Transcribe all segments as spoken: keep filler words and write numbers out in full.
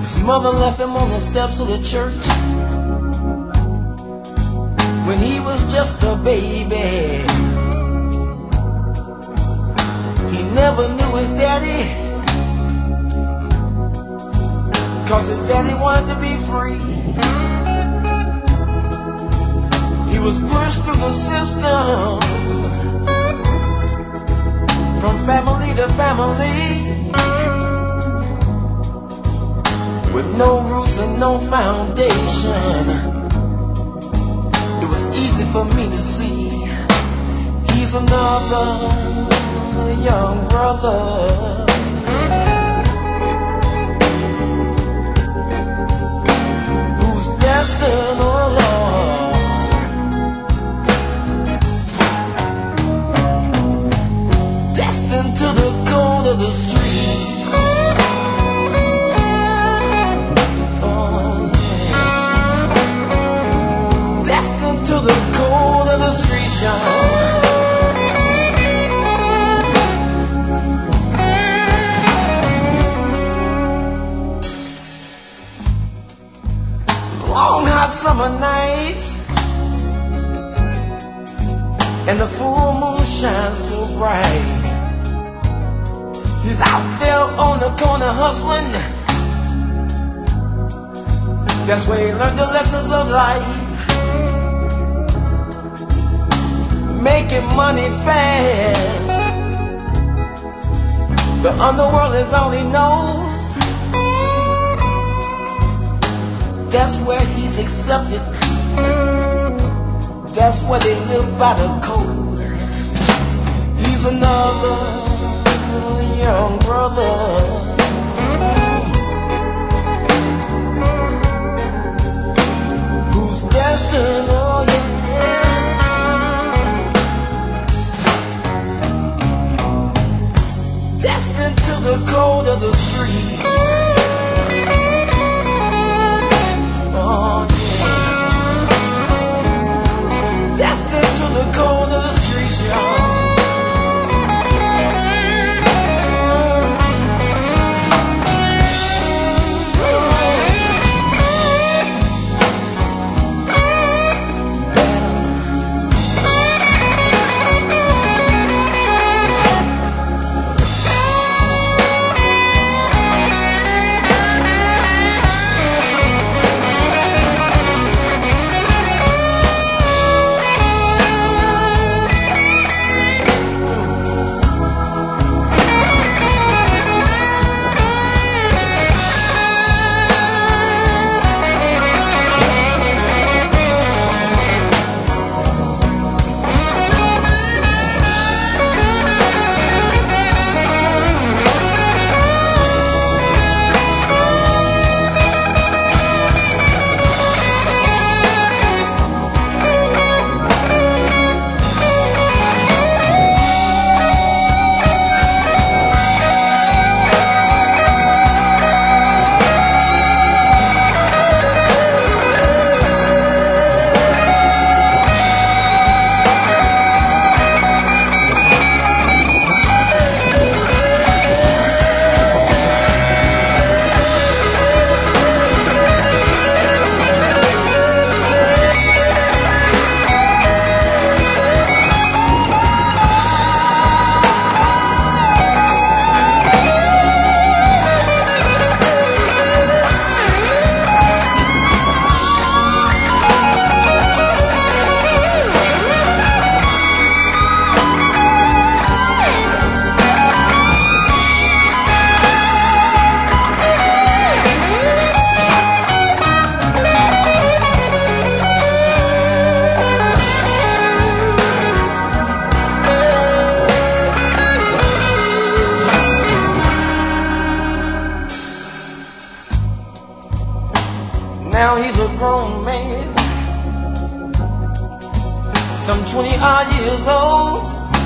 His mother left him on the steps of the church when he was just a baby. He never knew his daddy, 'cause his daddy wanted to be free. He was pushed through the system from family to family, with no roots and no foundation. It was easy for me to see he's another young brother who's destined, oh Lord, destined to the cold of the street. To the cold of the streets, y'all. Long hot summer nights, and the full moon shines so bright. He's out there on the corner hustling. That's where he learned the lessons of life. Making money fast, the underworld is all he knows. That's where he's accepted. That's where they live by the code. He's another young brother who's destined, oh yeah, to the cold of the street. Oh yeah, destined to the cold of the streets, y'all. Now he's a grown man, some twenty odd years old,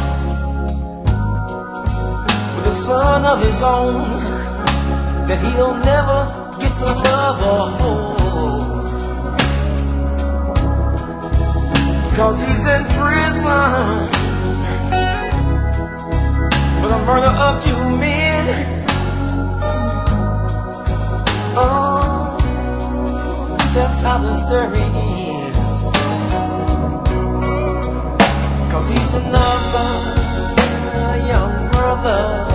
with a son of his own that he'll never get to love or hold, 'cause he's in prison for the murder of two men. Oh, sister is, 'cause he's another young brother.